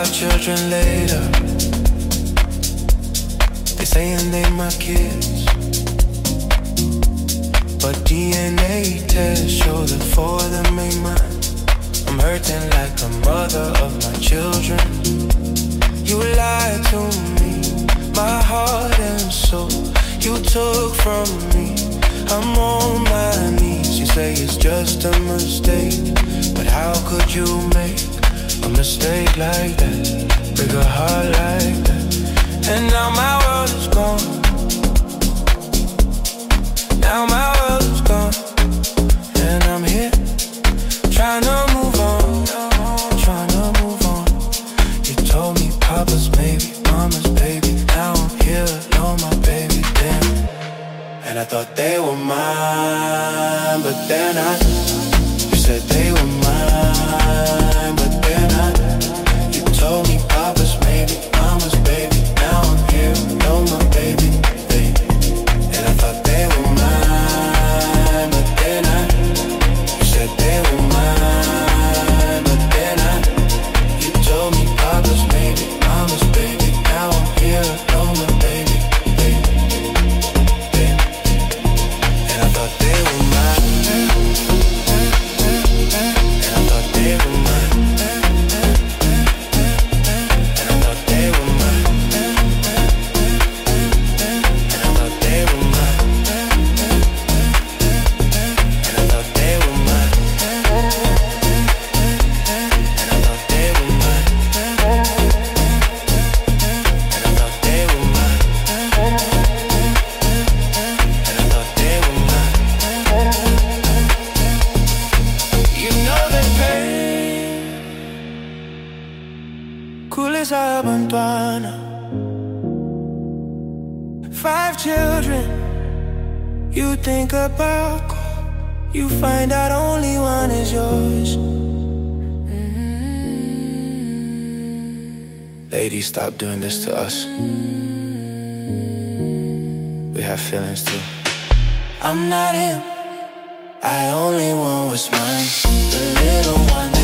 children later. They saying they my kids, but DNA tests show that 4 of them ain't mine. I'm hurting like the mother of my children. You lied to me, my heart and soul you took from me. I'm on my knees, you say it's just a mistake, but how could you make a mistake like that? Break a heart like that. And now my world is gone. Now my world is gone. And I'm here, trying to move on, trying to move on. You told me Papa's baby, Mama's baby. Now I'm here, alone, my baby, damn. And I thought they were mine, but they're not. You said they were mine, but they're not. You told me Papa's baby, Mama's baby. Now I'm here, alone, my baby, baby. And I thought they were mine, but they're not. You said they were mine, but they're not. You told me Papa's baby, Mama's baby. Now I'm here, alone, my baby, baby, baby. And I thought they were mine. And I thought they were mine. And I thought they were mine. And I thought they were mine. And I thought they were mine. And I thought they were mine. And I thought they were mine. And I thought they were mine. You know that pain Kule sa Bantuana. 5 children you think about, you find out only one is yours. Ladies, stop doing this to us. We have feelings too. I'm not him, I only want what's mine. The little one